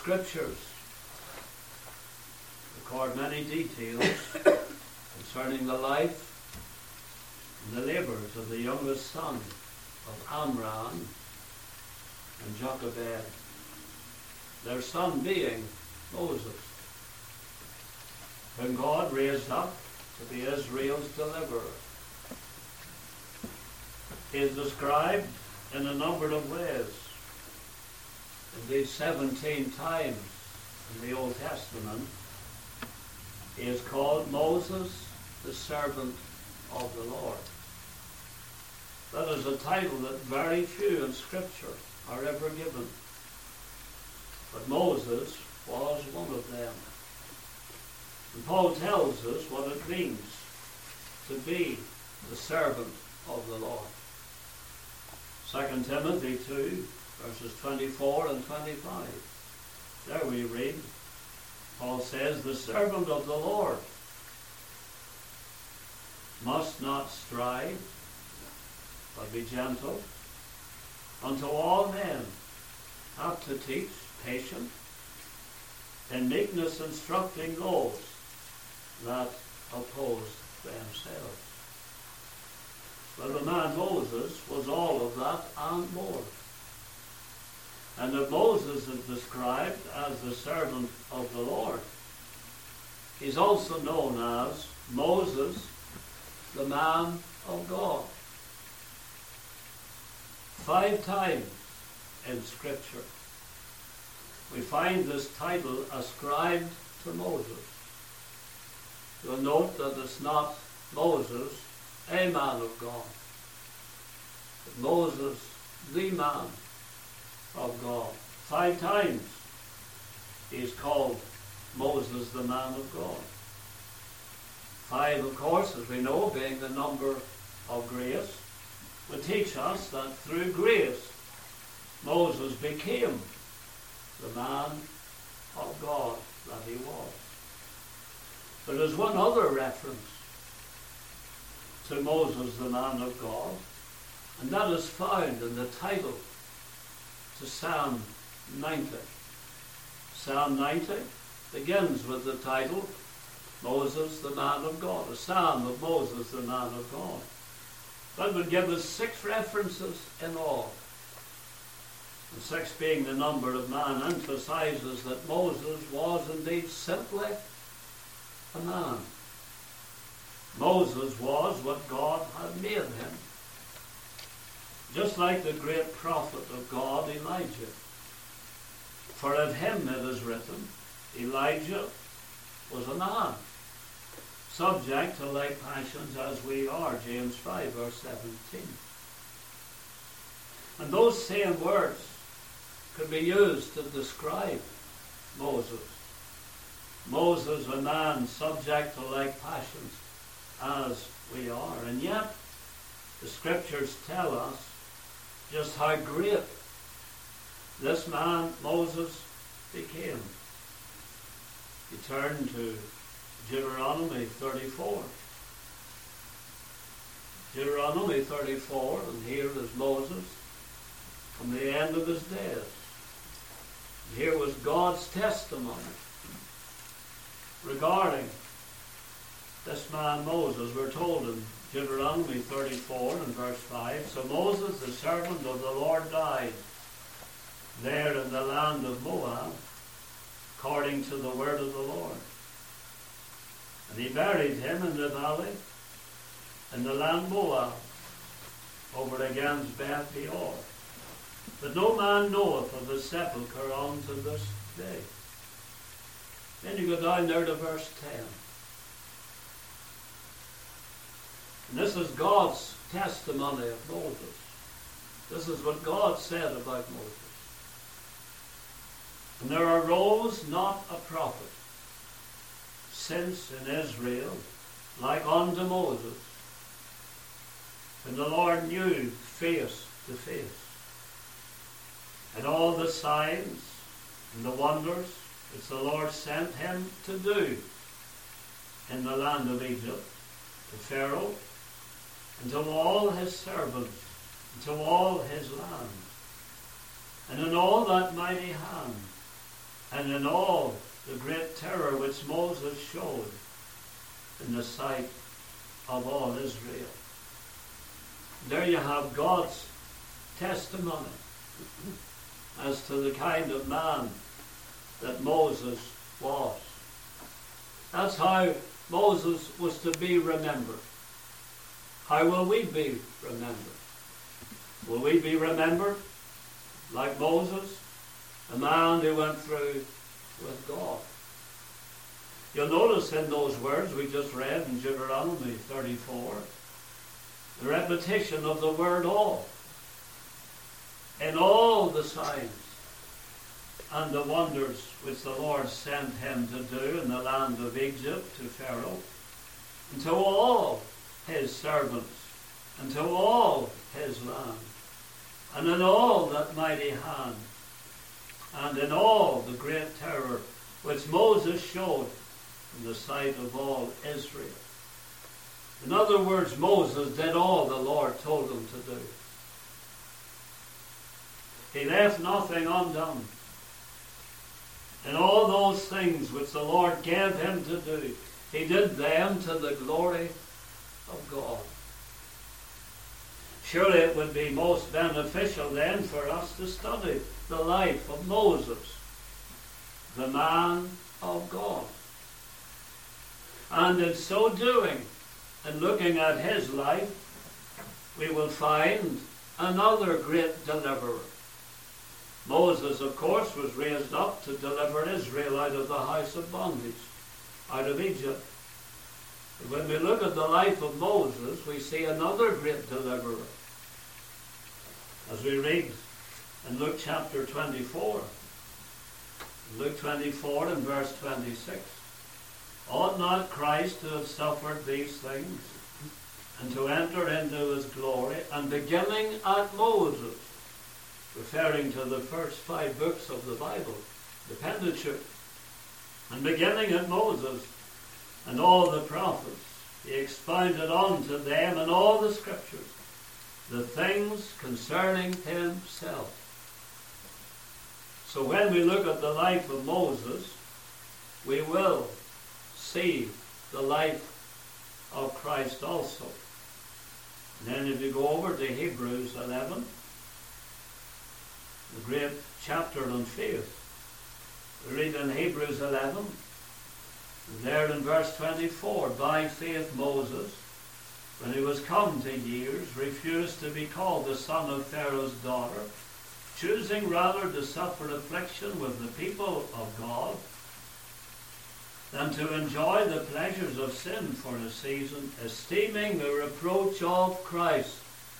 Scriptures record many details concerning the life and the labours of the youngest son of Amram and Jochebed, their son being Moses, whom God raised up to be Israel's deliverer. He is described in a number of ways. Indeed, 17 times in the Old Testament, he is called Moses, the servant of the Lord. That is a title that very few in Scripture are ever given. But Moses was one of them. And Paul tells us what it means to be the servant of the Lord. 2 Timothy 2, verses 24 and 25. There we read, Paul says, "The servant of the Lord must not strive, but be gentle unto all men, apt to teach, patient, in meekness instructing those that oppose themselves." Well, the man Moses was all of that and more. And if Moses is described as the servant of the Lord, he's also known as Moses, the man of God. 5 times in Scripture we find this title ascribed to Moses. You'll note that it's not Moses, a man of God, but Moses, the man of God. 5 times he is called Moses, the man of God. 5, of course, as we know, being the number of grace, would teach us that through grace Moses became the man of God that he was. But there's one other reference to Moses, the man of God, and that is found in the title to Psalm 90. Psalm 90 begins with the title, Moses, the man of God, a psalm of Moses, the man of God. That would give us 6 references in all. And 6 being the number of man emphasizes that Moses was indeed simply a man. Moses was what God had made him. Just like the great prophet of God, Elijah. For of him it is written, Elijah was a man, subject to like passions as we are, James 5, verse 17. And those same words could be used to describe Moses. Moses, a man subject to like passions as we are. And yet, the Scriptures tell us just how great this man Moses became. You turn to Deuteronomy 34. Deuteronomy 34, and here is Moses from the end of his days. And here was God's testimony regarding this man Moses. We're told in Deuteronomy 34 and verse 5, "So Moses, the servant of the Lord, died there in the land of Moab, according to the word of the Lord. And he buried him in the valley in the land Moab, over against Beth Peor. But no man knoweth of his sepulchre unto this day." Then you go down there to verse 10. And this is God's testimony of Moses. This is what God said about Moses. "And there arose not a prophet since in Israel like unto Moses, and the Lord knew face to face. And all the signs and the wonders which the Lord sent him to do in the land of Egypt, to Pharaoh, and to all his servants, and to all his land, and in all that mighty hand and in all the great terror which Moses showed in the sight of all Israel. There you have God's testimony as to the kind of man that Moses was. That's how Moses was to be remembered. How will we be remembered? Will we be remembered like Moses, a man who went through with God? You'll notice in those words we just read in Deuteronomy 34, the repetition of the word all. In all the signs and the wonders which the Lord sent him to do in the land of Egypt to Pharaoh, and to all his servants, and to all his land, and in all that mighty hand, and in all the great terror which Moses showed in the sight of all Israel. In other words, Moses did all the Lord told him to do. He left nothing undone. In all those things which the Lord gave him to do, he did them to the glory of God. Surely it would be most beneficial then for us to study the life of Moses, the man of God. And in so doing, and looking at his life, we will find another great deliverer. Moses, of course, was raised up to deliver Israel out of the house of bondage, out of Egypt. But when we look at the life of Moses, we see another great deliverer. As we read in Luke chapter 24, Luke 24 and verse 26, ought not Christ to have suffered these things, and to enter into his glory? And beginning at Moses, referring to the first 5 books of the Bible, the Pentateuch, and beginning at Moses and all the prophets, he expounded unto them in all the scriptures the things concerning himself. So when we look at the life of Moses, we will see the life of Christ also. And then if you go over to Hebrews 11, the great chapter on faith, we read in Hebrews 11, and there in verse 24, by faith Moses, when he was come to years, refused to be called the son of Pharaoh's daughter, choosing rather to suffer affliction with the people of God than to enjoy the pleasures of sin for a season, esteeming the reproach of Christ,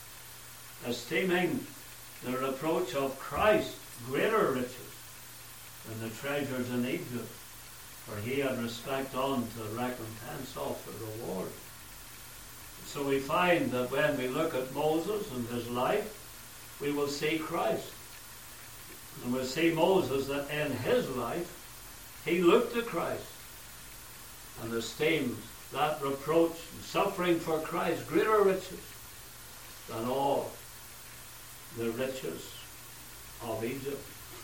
greater riches than the treasures in Egypt, for he had respect unto recompense of the reward. So we find that when we look at Moses and his life, we will see Christ. And we'll see Moses that in his life, he looked to Christ and esteemed that reproach and suffering for Christ greater riches than all the riches of Egypt.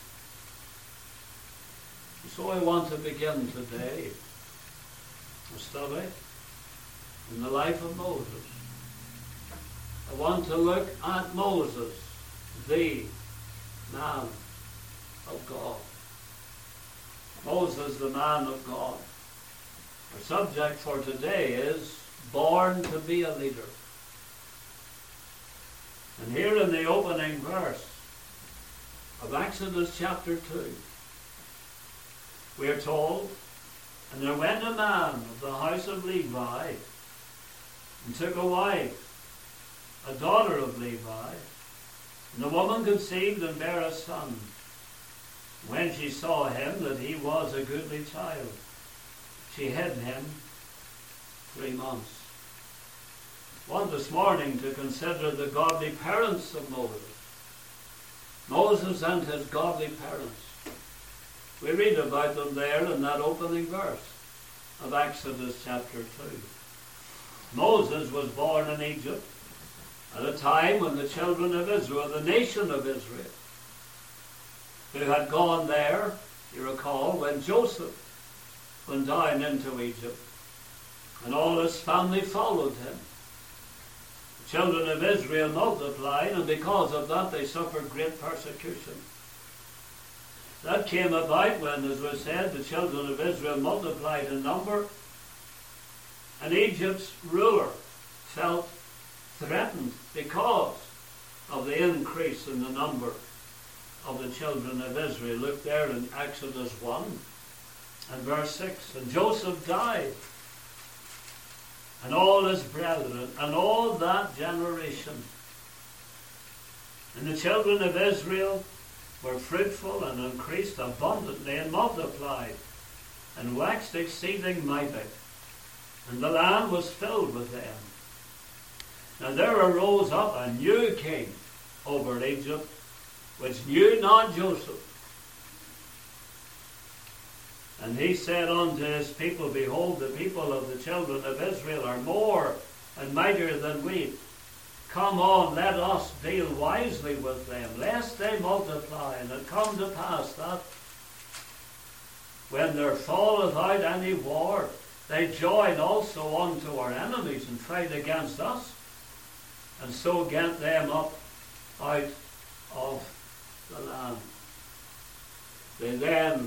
So I want to begin today a study in the life of Moses. I want to look at Moses, the man of God. Moses, the man of God. Our subject for today is born to be a leader. And here in the opening verse of Exodus chapter 2, we are told, and there went a man of the house of Levi, and took a wife, a daughter of Levi, and the woman conceived and bare a son. When she saw him that he was a goodly child, she hid him 3 months. I want this morning to consider the godly parents of Moses. Moses and his godly parents. We read about them there in that opening verse of Exodus chapter 2. Moses was born in Egypt at a time when the children of Israel, the nation of Israel, who had gone there You recall when Joseph went down into Egypt and all his family followed him. The children of Israel multiplied, and because of that they suffered great persecution. That came about when, as was said, the children of Israel multiplied in number, and Egypt's ruler felt threatened because of the increase in the number of the children of Israel. Look there in Exodus 1 and verse 6. And Joseph died, and all his brethren, and all that generation. And the children of Israel were fruitful and increased abundantly and multiplied and waxed exceeding mighty, and the land was filled with them. Now there arose up a new king over Egypt, which knew not Joseph. And he said unto his people, Behold, the people of the children of Israel are more and mightier than we. Come on, let us deal wisely with them, lest they multiply. And it come to pass that when there falleth out any war, they join also unto our enemies and fight against us, and so get them up out of the land. They then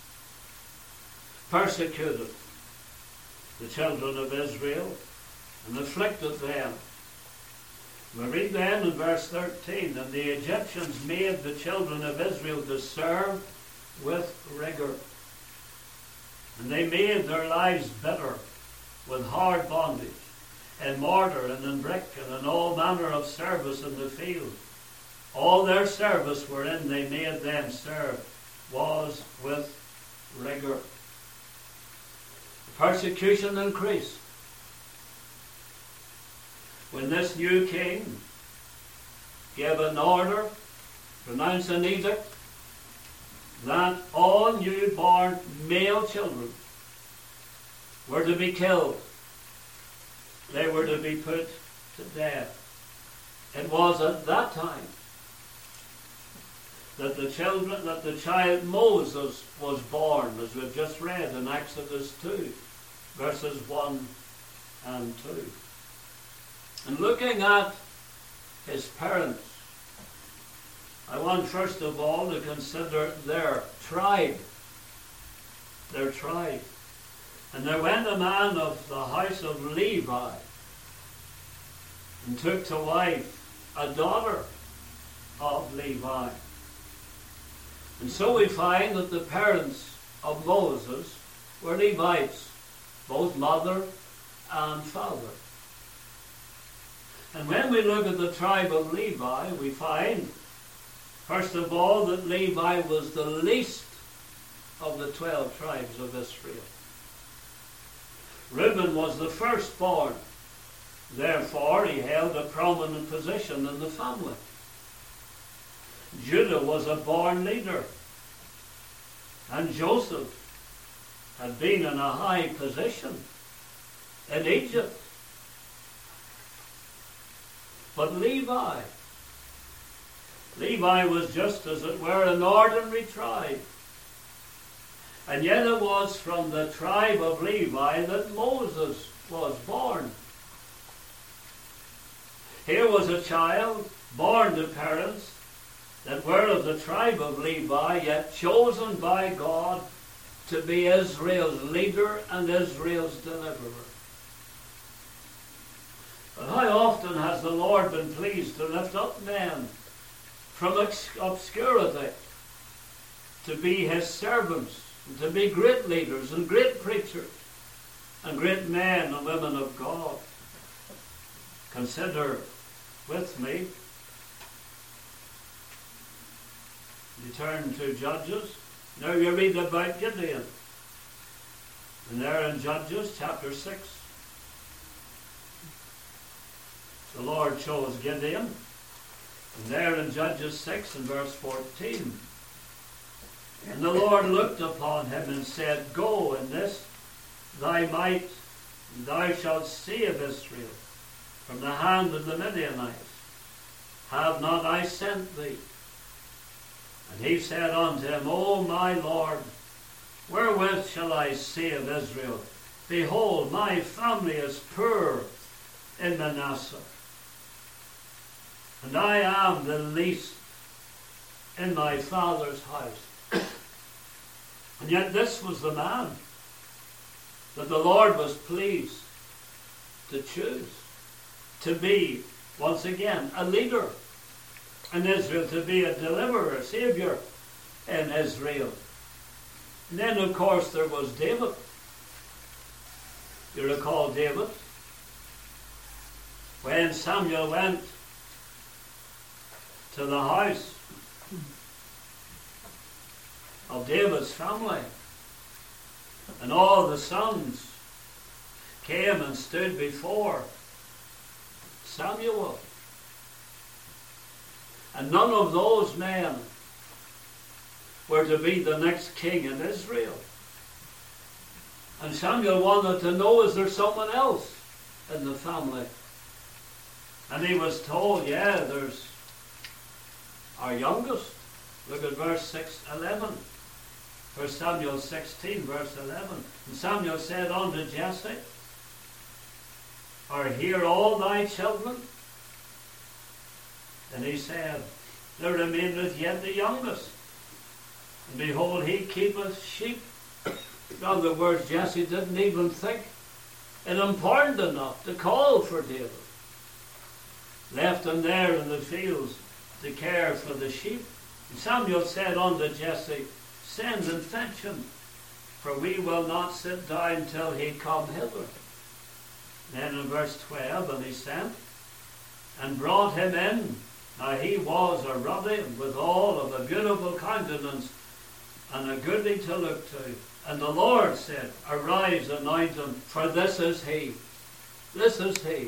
persecuted the children of Israel and afflicted them. We read then in verse 13, And the Egyptians made the children of Israel to serve with rigor. And they made their lives bitter with hard bondage, in mortar and in brick and in all manner of service in the field. All their service wherein they made them serve was with rigor. The persecution increased when this new king gave an order, pronounced an edict, that all newborn male children were to be killed. They were to be put to death. It was at that time that the child Moses was born, as we've just read in Exodus 2, verses 1 and 2. And looking at his parents, I want first of all to consider their tribe. Their tribe. And there went a man of the house of Levi, and took to wife a daughter of Levi. And so we find that the parents of Moses were Levites, both mother and father. And when we look at the tribe of Levi, we find, first of all, that Levi was the least of the 12 tribes of Israel. Reuben was the firstborn. Therefore, he held a prominent position in the family. Judah was a born leader. And Joseph had been in a high position in Egypt. But Levi was just, as it were, an ordinary tribe. And yet it was from the tribe of Levi that Moses was born. Here was a child born to parents that were of the tribe of Levi, yet chosen by God to be Israel's leader and Israel's deliverer. But how often has the Lord been pleased to lift up men from obscurity to be his servants, and to be great leaders and great preachers and great men and women of God? Consider with me. You turn to Judges. Now you read about Gideon. And there in Judges chapter 6, the Lord chose Gideon. And there in Judges 6 and verse 14, And the Lord looked upon him and said, Go in this thy might, and thou shalt save Israel from the hand of the Midianites. Have not I sent thee? And he said unto him, O my Lord, wherewith shall I save Israel? Behold, my family is poor in Manasseh, and I am the least in my father's house. And yet this was the man that the Lord was pleased to choose to be, once again, a leader in Israel, to be a deliverer, a saviour in Israel. And then, of course, there was David. You recall David? When Samuel went to the house of David's family, and all the sons came and stood before Samuel. And none of those men were to be the next king in Israel. And Samuel wanted to know, is there someone else in the family? And he was told, yeah, there's our youngest. Look at verse 11. 1 Samuel 16, verse 11. And Samuel said unto Jesse, Are here all thy children? And he said, There remaineth yet the youngest. And behold, he keepeth sheep. In other words, Jesse didn't even think it important enough to call for David. Left him there in the fields to care for the sheep. And Samuel said unto Jesse, Send and fetch him, for we will not sit down till he come hither. Then in verse 12, and he sent and brought him in. Now he was a ruddy, withal of a beautiful countenance, and a goodly to look to. And the Lord said, Arise, anoint him, for this is he. This is he.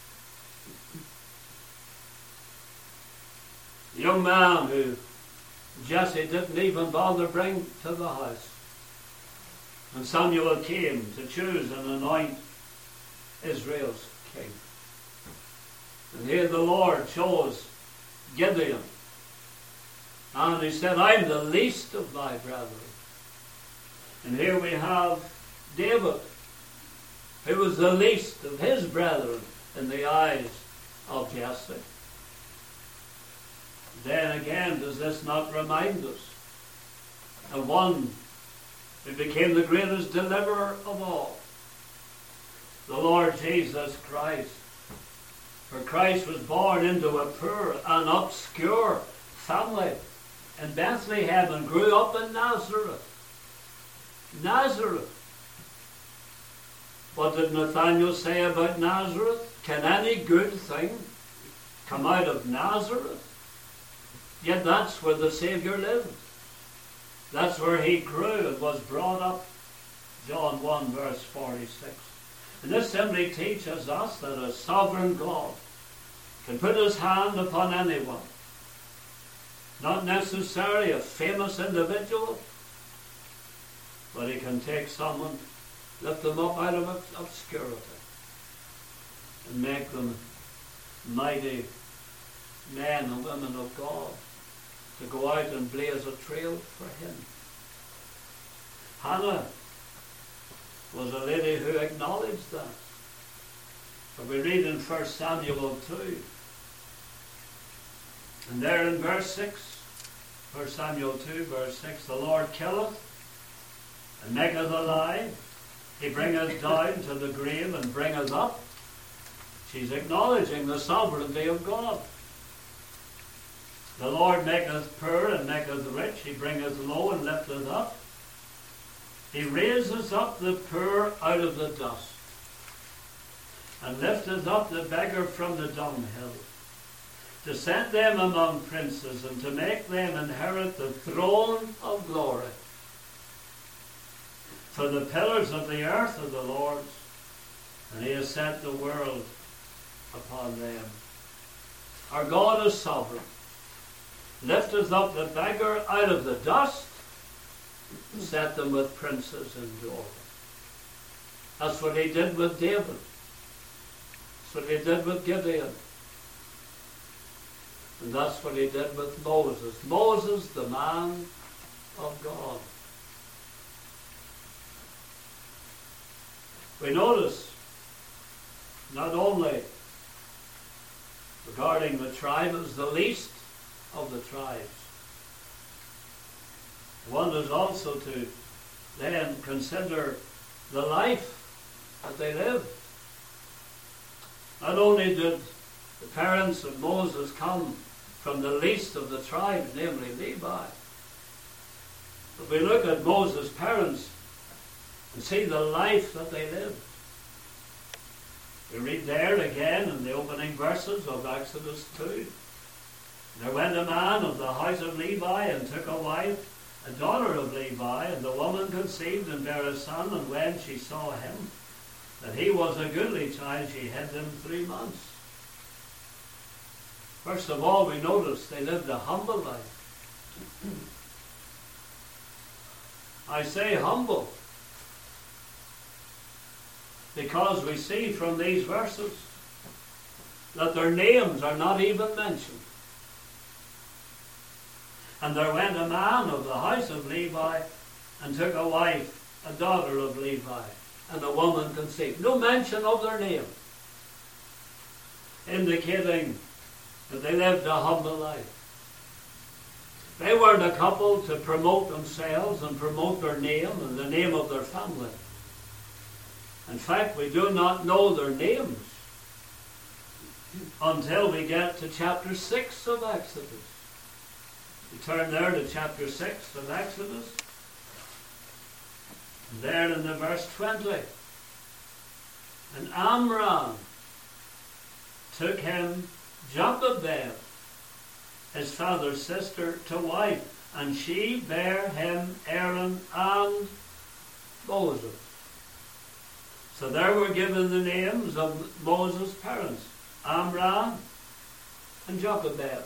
The young man who Jesse didn't even bother bring to the house. And Samuel came to choose and anoint Israel's king. And here the Lord chose Gideon. And he said, I'm the least of thy brethren. And here we have David, who was the least of his brethren in the eyes of Jesse. Then again, does this not remind us of one who became the greatest deliverer of all? The Lord Jesus Christ. For Christ was born into a poor and obscure family in Bethlehem and grew up in Nazareth. Nazareth. What did Nathanael say about Nazareth? Can any good thing come out of Nazareth? Yet that's where the Saviour lived. That's where he grew and was brought up. John 1 verse 46. And this simply teaches us that a sovereign God can put his hand upon anyone. Not necessarily a famous individual, but he can take someone, lift them up out of obscurity, and make them mighty men and women of God to go out and blaze a trail for him. Hannah was a lady who acknowledged that. But we read in 1 Samuel 2, and there in verse 6, 1 Samuel 2, verse 6, the Lord killeth and maketh alive. He bringeth down to the grave and bringeth up. She's acknowledging the sovereignty of God. The Lord maketh poor and maketh rich. He bringeth low and lifteth up. He raises up the poor out of the dust, and lifteth up the beggar from the dunghill, to set them among princes, and to make them inherit the throne of glory. For the pillars of the earth are the Lord's, and he has set the world upon them. Our God is sovereign. Lifteth up the beggar out of the dust, and set them with princes in glory. That's what he did with David. That's what he did with Gideon. And that's what he did with Moses. Moses, the man of God. We notice not only regarding the tribe as the least of the tribes, one is also to then consider the life that they lived. Not only did the parents of Moses come from the least of the tribes, namely Levi, but we look at Moses' parents and see the life that they lived. We read there again in the opening verses of Exodus 2. There went a man of the house of Levi and took a wife, a daughter of Levi, and the woman conceived and bare a son, and when she saw him, that he was a goodly child, she hid him 3 months. First of all, we notice they lived a humble life. I say humble because we see from these verses that their names are not even mentioned. And there went a man of the house of Levi and took a wife, a daughter of Levi, and the woman conceived. No mention of their name, indicating that they lived a humble life. They weren't a couple to promote themselves and promote their name and the name of their family. In fact, we do not know their names until we get to chapter 6 of Exodus. We turn there to chapter 6 of Exodus. And there in the verse 20. And Amram took him Jochebed, his father's sister, to wife, and she bare him Aaron and Moses. So there were given the names of Moses' parents, Amram and Jochebed.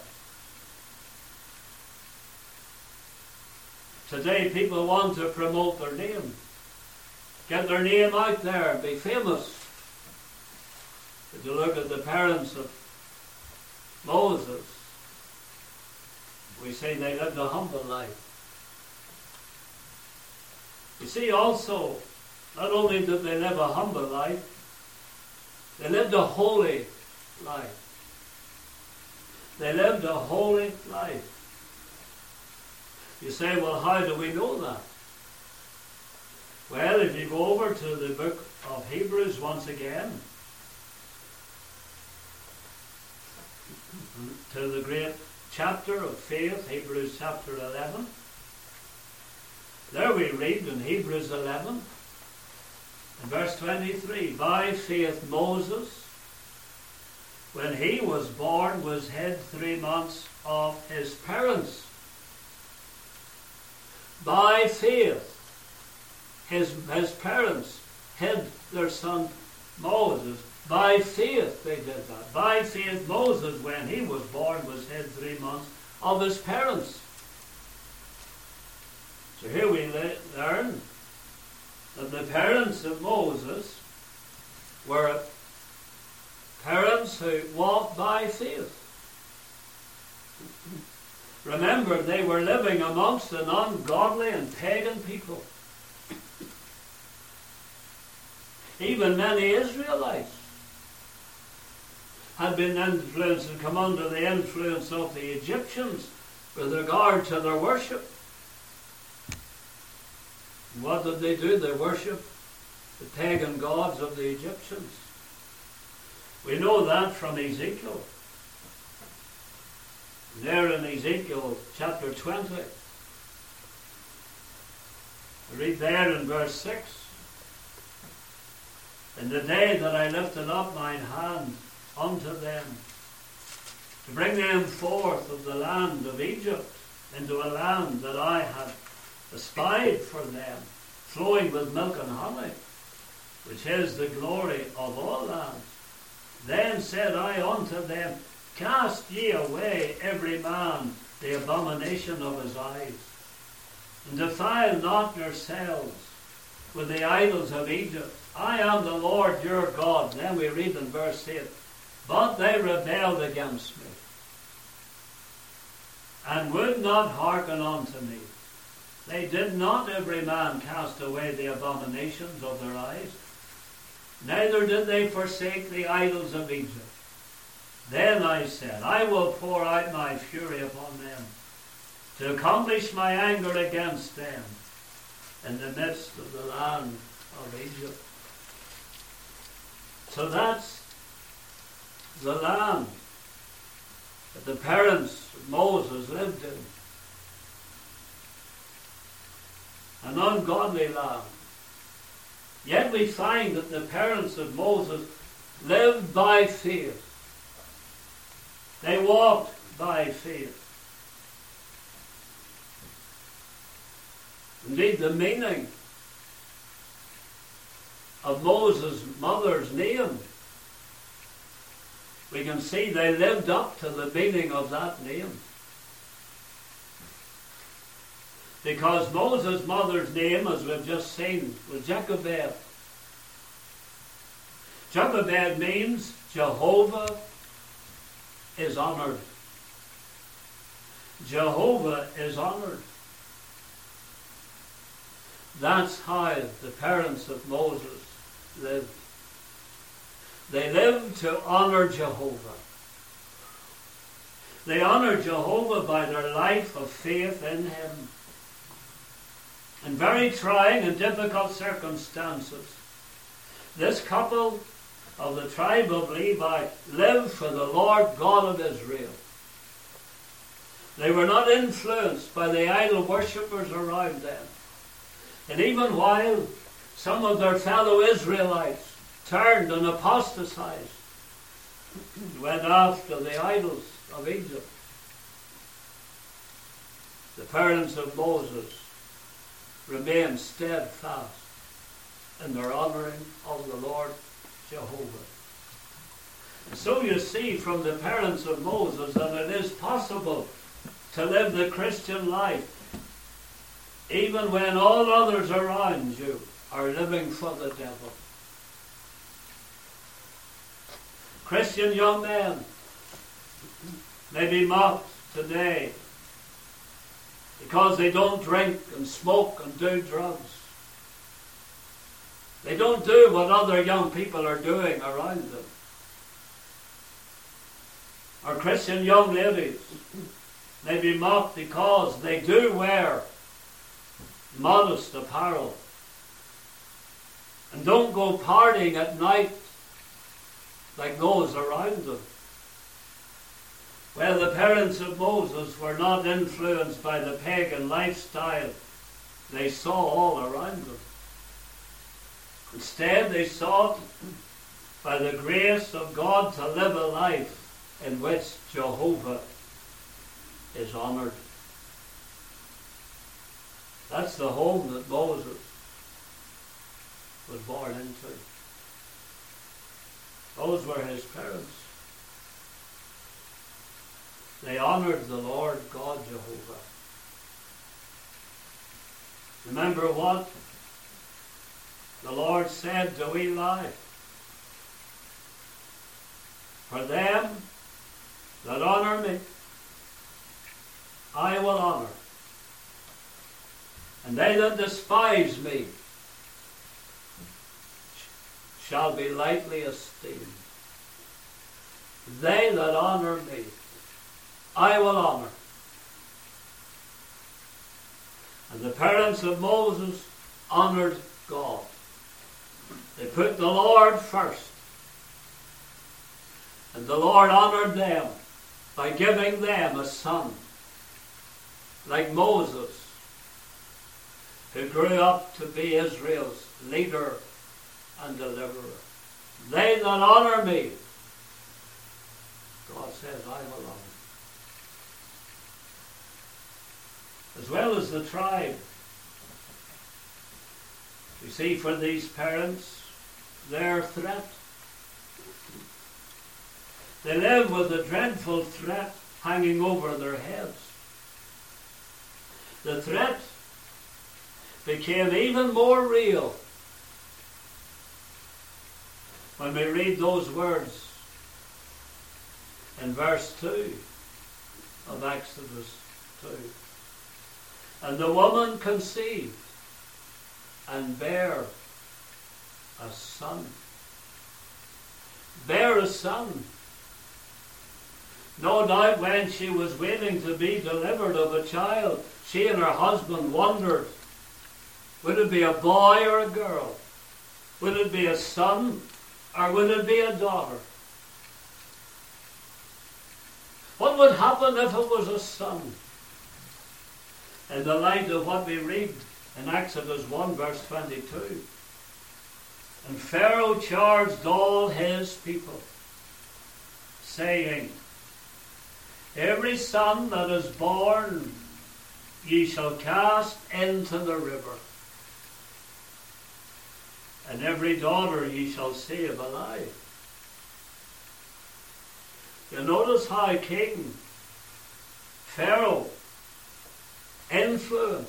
Today people want to promote their name, get their name out there, be famous. If you look at the parents of Moses, we say they lived a humble life. You see also, not only did they live a humble life, they lived a holy life. They lived a holy life. You say, well, how do we know that? Well, if you go over to the book of Hebrews once again, to the great chapter of faith, Hebrews chapter 11, there we read in Hebrews 11, in verse 23, by faith Moses, when he was born, was hid 3 months of his parents. By faith, his parents hid their son Moses. By faith they did that. By faith Moses, when he was born, was hid 3 months of his parents. So here we learn that the parents of Moses were parents who walked by faith. Remember, they were living amongst an ungodly and pagan people. Even many Israelites had been influenced and come under the influence of the Egyptians with regard to their worship. And what did they do? They worshipped the pagan gods of the Egyptians. We know that from Ezekiel. There in Ezekiel chapter 20, we read there in verse 6, in the day that I lifted up mine hand unto them, to bring them forth of the land of Egypt into a land that I had espied for them, flowing with milk and honey, which is the glory of all lands. Then said I unto them, cast ye away every man the abomination of his eyes, and defile not yourselves with the idols of Egypt. I am the Lord your God. Then we read in verse 8, but they rebelled against me. and would not hearken unto me. They did not every man cast away the abominations of their eyes, neither did they forsake the idols of Egypt. Then I said, I will pour out my fury upon them, to accomplish my anger against them in the midst of the land of Egypt. So that's the land that the parents of Moses lived in. An ungodly land. Yet we find that the parents of Moses lived by faith. They walked by faith. Indeed, the meaning of Moses' mother's name, we can see they lived up to the meaning of that name. Because Moses' mother's name, as we've just seen, was Jochebed. Jochebed means Jehovah is honored. Jehovah is honored. That's how the parents of Moses lived. They lived to honor Jehovah. They honored Jehovah by their life of faith in him. In very trying and difficult circumstances, this couple of the tribe of Levi lived for the Lord God of Israel. They were not influenced by the idol worshippers around them. And even while some of their fellow Israelites turned and apostatized, went after the idols of Egypt, the parents of Moses remained steadfast in their honoring of the Lord Jehovah. And so you see from the parents of Moses that it is possible to live the Christian life even when all others around you are living for the devil. Christian young men may be mocked today because they don't drink and smoke and do drugs. They don't do what other young people are doing around them. Our Christian young ladies may be mocked because they do wear modest apparel and don't go partying at night like those around them. Well, the parents of Moses were not influenced by the pagan lifestyle they saw all around them. Instead, they sought by the grace of God to live a life in which Jehovah is honored. That's the home that Moses was born into. Those were his parents. They honored the Lord God Jehovah. Remember what the Lord said to Eli? For them that honor me, I will honor. And they that despise me shall be lightly esteemed. They that honor me, I will honor. And the parents of Moses honored God. They put the Lord first. And the Lord honored them by giving them a son, like Moses, who grew up to be Israel's leader and deliverer. They that honor me, God says, I will honor. As well as the tribe. You see, for these parents, their threat. They live with a dreadful threat hanging over their heads. The threat became even more real when we read those words in verse 2 of Exodus And the woman conceived and bare a son. Bare a son. No doubt when she was waiting to be delivered of a child, she and her husband wondered, would it be a boy or a girl? Would it be a son or would it be a daughter? What would happen if it was a son? In the light of what we read in Exodus 1 verse 22. And Pharaoh charged all his people, saying, every son that is born ye shall cast into the river, and every daughter ye shall save alive. You notice how King Pharaoh influenced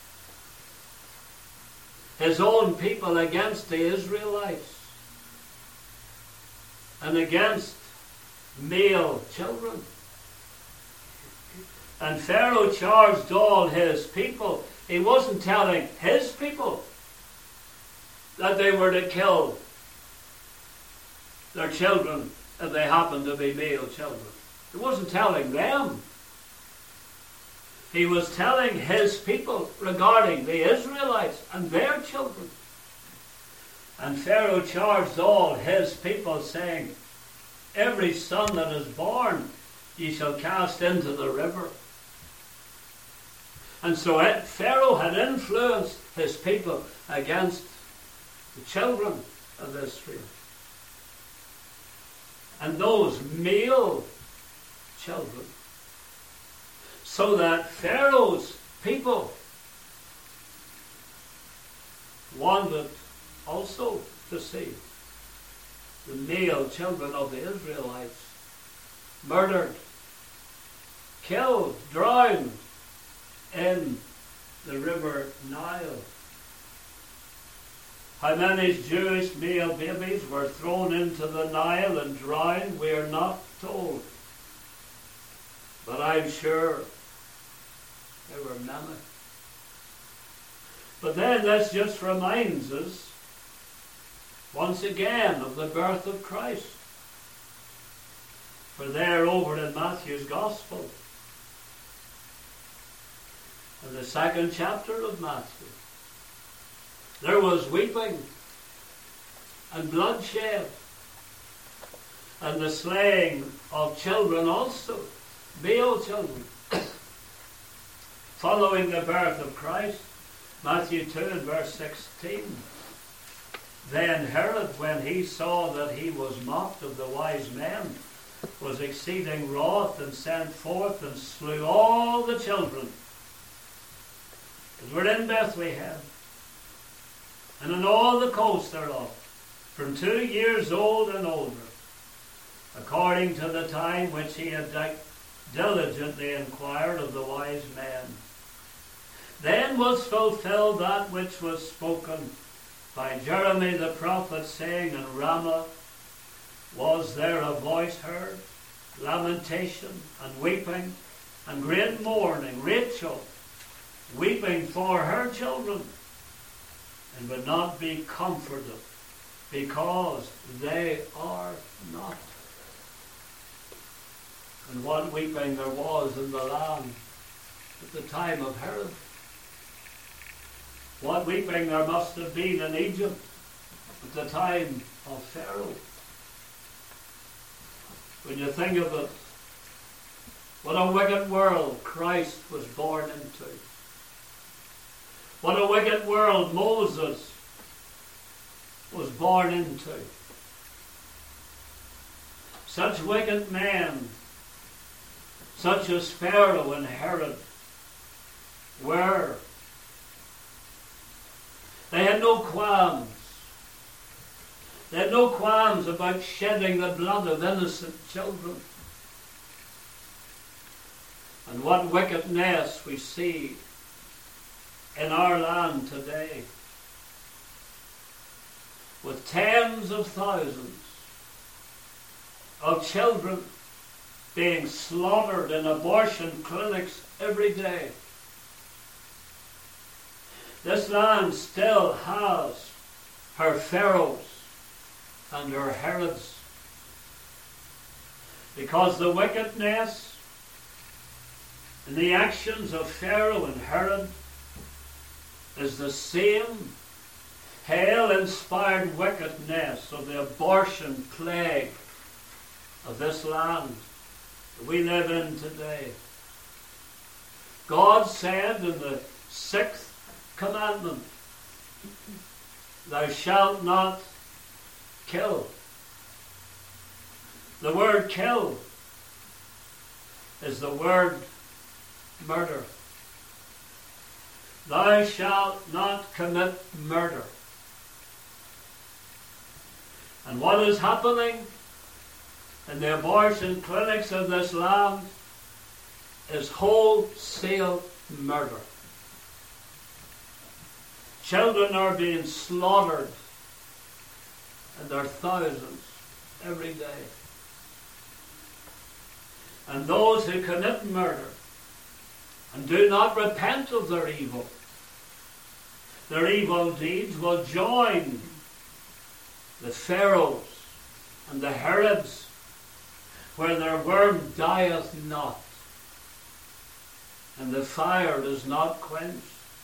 his own people against the Israelites and against male children. And Pharaoh charged all his people. He wasn't telling his people that they were to kill their children if they happened to be male children. He wasn't telling them. He was telling his people regarding the Israelites and their children. And Pharaoh charged all his people, saying, every son that is born ye shall cast into the river. And so Pharaoh had influenced his people against the children of Israel. And those male children. So that Pharaoh's people wanted also to see the male children of the Israelites murdered, killed, drowned in the river Nile. How many Jewish male babies were thrown into the Nile and drowned, we are not told. But I'm sure there were many. But then this just reminds us once again of the birth of Christ. For there over in Matthew's Gospel, in the 2nd chapter of Matthew, there was weeping and bloodshed and the slaying of children also, male children, following the birth of Christ. Matthew 2 and verse 16. Then Herod, when he saw that he was mocked of the wise men, was exceeding wroth, and sent forth and slew all the children that were in Bethlehem, and in all the coast thereof, from 2 years old and older, according to the time which he had diligently inquired of the wise men. Then was fulfilled that which was spoken by Jeremy the prophet, saying, in Ramah was there a voice heard, lamentation and weeping, and great mourning, Rachel weeping for her children, and would not be comforted, because they are not. And what weeping there was in the land at the time of Herod. What weeping there must have been in Egypt at the time of Pharaoh. When you think of it, what a wicked world Christ was born into. What a wicked world Moses was born into. Such wicked men, such as Pharaoh and Herod, were. They had no qualms. They had no qualms about shedding the blood of innocent children. And what wickedness we see in our land today, with tens of thousands of children being slaughtered in abortion clinics every day. This land still has her pharaohs and her Herods, because the wickedness and the actions of Pharaoh and Herod is the same hell-inspired wickedness of the abortion plague of this land that we live in today. God said in the 6th commandment, "Thou shalt not kill." The word kill is the word murder. Thou shalt not commit murder. And what is happening in the abortion clinics of this land is wholesale murder. Children are being slaughtered in their thousands every day. And those who commit murder and do not repent of their evil deeds will join the Pharaohs and the Herods, where their worm dieth not, and the fire is not quenched.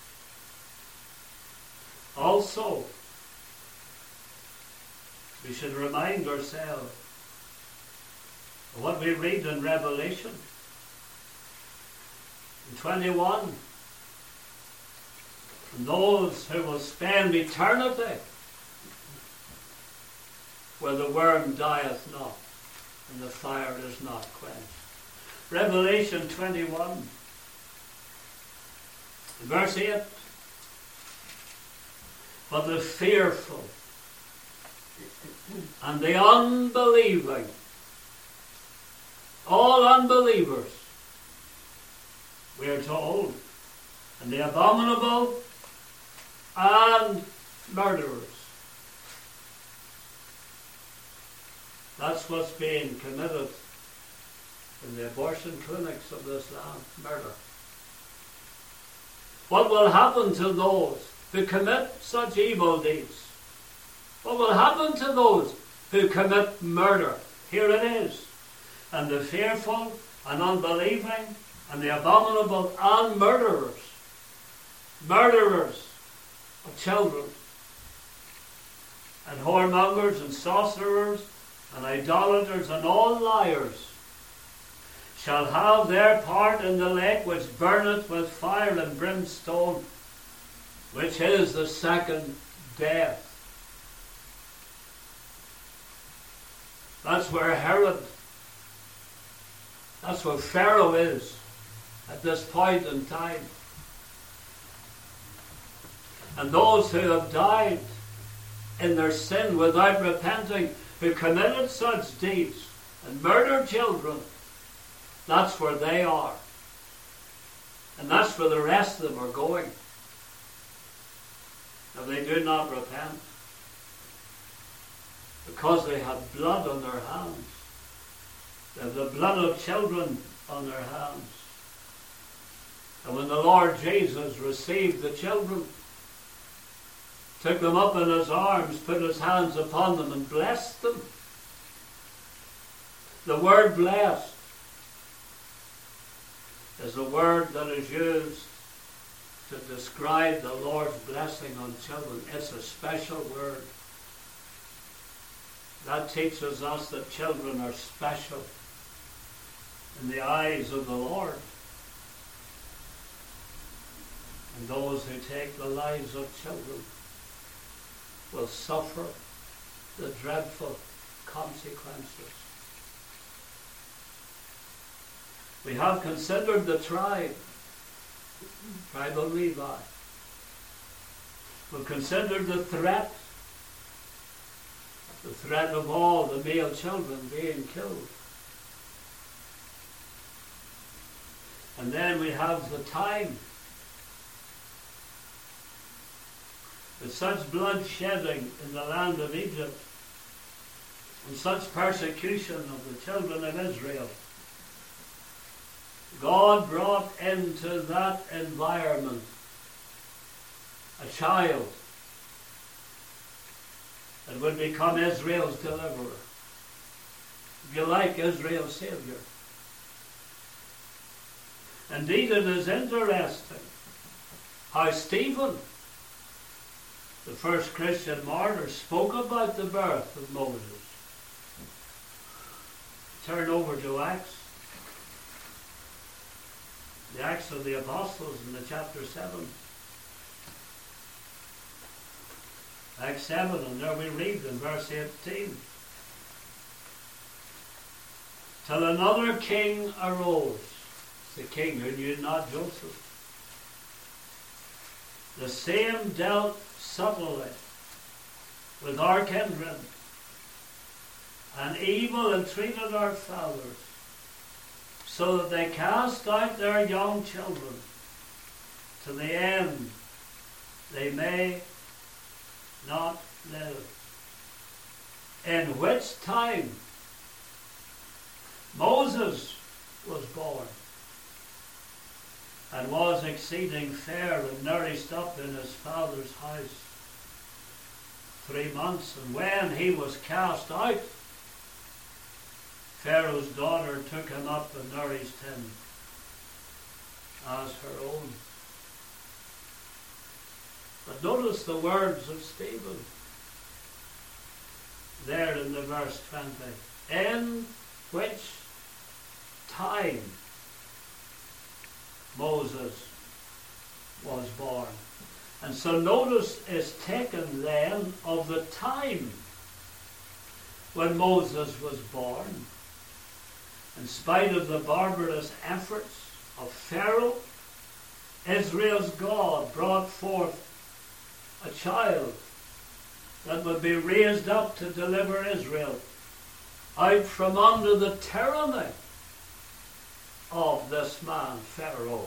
Also, we should remind ourselves of what we read in Revelation in 21. And those who will spend eternity where the worm dieth not and the fire is not quenched. Revelation 21, verse 8. But the fearful and the unbelieving, all unbelievers, we are told, and the abominable and murderers. That's what's being committed in the abortion clinics of this land, murder. What will happen to those who commit such evil deeds? What will happen to those who commit murder? Here it is. And the fearful and unbelieving and the abominable and murderers of children, and whoremongers and sorcerers and idolaters and all liars shall have their part in the lake which burneth with fire and brimstone, which is the second death. That's where that's where Pharaoh is at this point in time. And those who have died in their sin without repenting, who committed such deeds and murdered children, that's where they are. And that's where the rest of them are going, if they do not repent. Because they have blood on their hands. They have the blood of children on their hands. And when the Lord Jesus received the children, took them up in his arms, put his hands upon them and blessed them. The word blessed is a word that is used to describe the Lord's blessing on children. It's a special word. That teaches us that children are special in the eyes of the Lord. And those who take the lives of children will suffer the dreadful consequences. We have considered the tribe of Levi. We've considered the threat of all the male children being killed. And then we have the time. With such bloodshedding in the land of Egypt, and such persecution of the children of Israel, God brought into that environment a child that would become Israel's deliverer. If you like, Israel's Savior. Indeed, it is interesting how Stephen, the first Christian martyr, spoke about the birth of Moses. Turn over to Acts. The Acts of the Apostles in the chapter 7. Acts 7, and there we read in verse 18. Till another king arose, the king who knew not Joseph. The same dealt subtly with our kindred, and evil entreated our fathers, so that they cast out their young children, to the end they may not live. In which time Moses was born, and was exceeding fair, and nourished up in his father's house 3 months. And when he was cast out, Pharaoh's daughter took him up and nourished him as her own. But notice the words of Stephen there in the verse 20. In which time Moses was born. And so notice is taken then of the time when Moses was born. In spite of the barbarous efforts of Pharaoh, Israel's God brought forth a child that would be raised up to deliver Israel out from under the tyranny of this man, Pharaoh.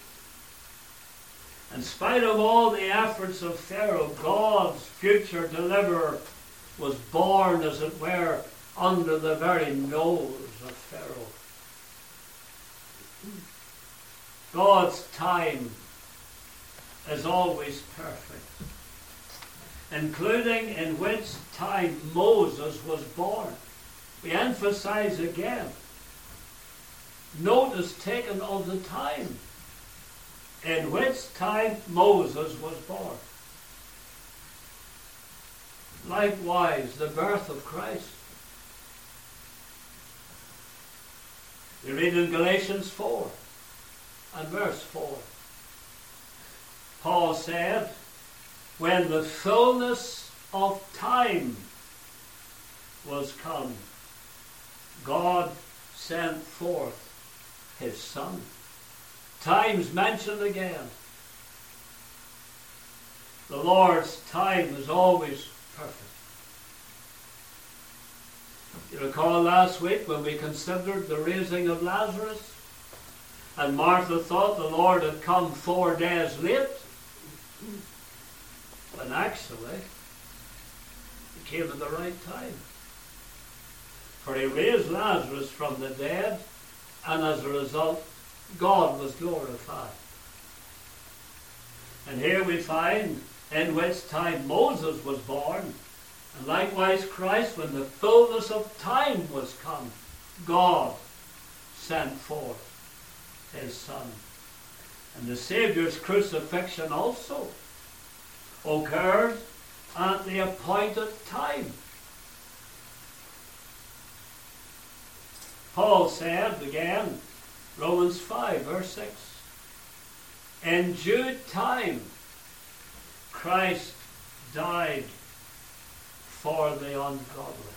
In spite of all the efforts of Pharaoh, God's future deliverer was born, as it were, under the very nose of Pharaoh. God's time is always perfect, including in which time Moses was born. We emphasize again, note is taken of the time in which time Moses was born. Likewise, the birth of Christ. You read in Galatians 4 and verse 4. Paul said, when the fullness of time was come, God sent forth his Son. Time's mentioned again. The Lord's time is always perfect. You recall last week when we considered the raising of Lazarus, and Martha thought the Lord had come 4 days late, when actually he came at the right time. For he raised Lazarus from the dead, and as a result, God was glorified. And here we find in which time Moses was born, and likewise Christ, when the fullness of time was come, God sent forth his Son. And the Saviour's crucifixion also occurred at the appointed time. Paul said again, Romans 5 verse 6, in due time Christ died for the ungodly.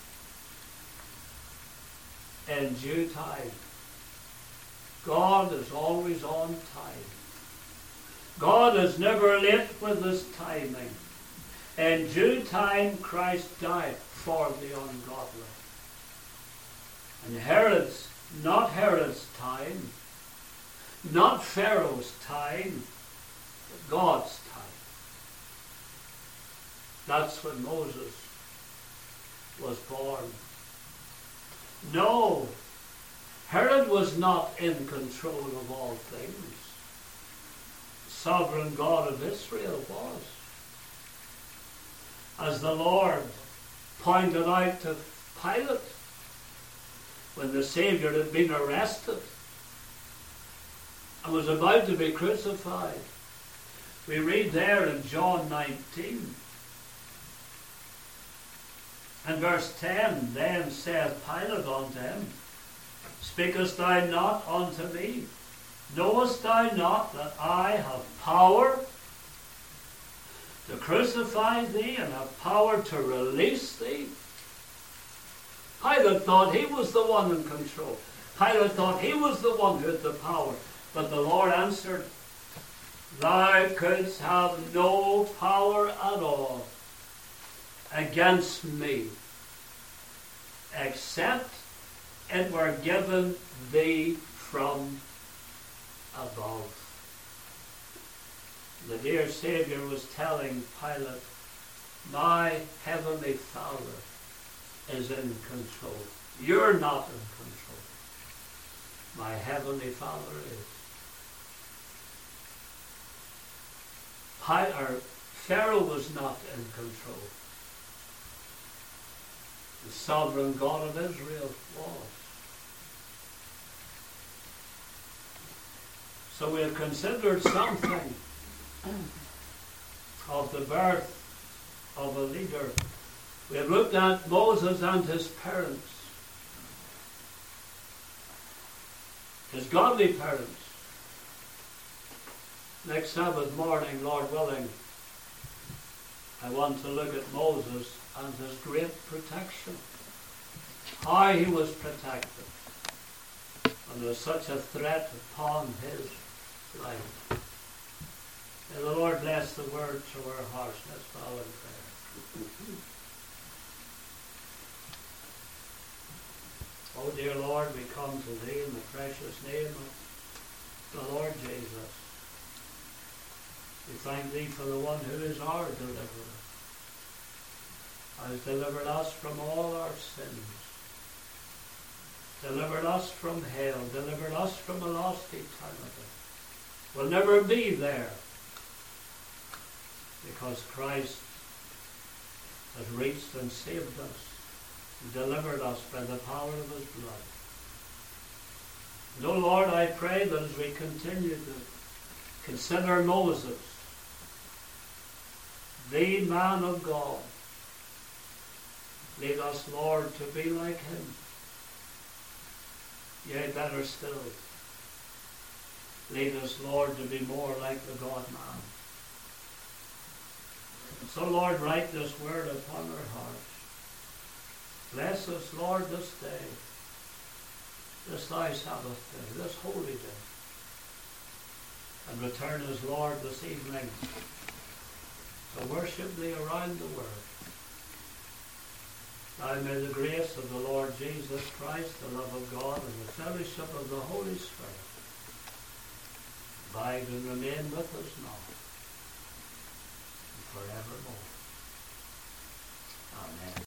In due time. God is always on time. God is never late with his timing. In due time Christ died for the ungodly. And Herod's, not Herod's time, not Pharaoh's time, but God's time. That's when Moses was born. No, Herod was not in control of all things. The sovereign God of Israel was. As the Lord pointed out to Pilate when the Savior had been arrested and was about to be crucified. We read there in John 19 and verse 10, Then saith Pilate unto him, Speakest thou not unto me? Knowest thou not that I have power to crucify thee and have power to release thee? Pilate thought he was the one in control. Pilate thought he was the one who had the power. But the Lord answered, Thou couldst have no power at all against me, except it were given thee from above. The dear Savior was telling Pilate, My heavenly Father is in control. You're not in control. My heavenly Father is. Pharaoh was not in control. The sovereign God of Israel was. So we have considered something of the birth of a leader. We have looked at Moses and his parents, his godly parents. Next Sabbath morning, Lord willing, I want to look at Moses and his great protection. How he was protected when there was such a threat upon his life. May the Lord bless the word to our hearts. Let's bow in prayer. Oh dear Lord, we come to Thee in the precious name of the Lord Jesus. We thank Thee for the one who is our deliverer, has delivered us from all our sins, delivered us from hell, delivered us from a lost eternity. We'll never be there because Christ has reached and saved us, and delivered us by the power of His blood. And, O Lord, I pray that as we continue to consider Moses, the man of God, lead us, Lord, to be like him. Yea, better still, lead us, Lord, to be more like the God-man. So, Lord, write this word upon our hearts. Bless us, Lord, this day, this Thy Sabbath day, this holy day. And return us, Lord, this evening to worship Thee around the world. Now may the grace of the Lord Jesus Christ, the love of God, and the fellowship of the Holy Spirit abide and remain with us now and forevermore. Amen.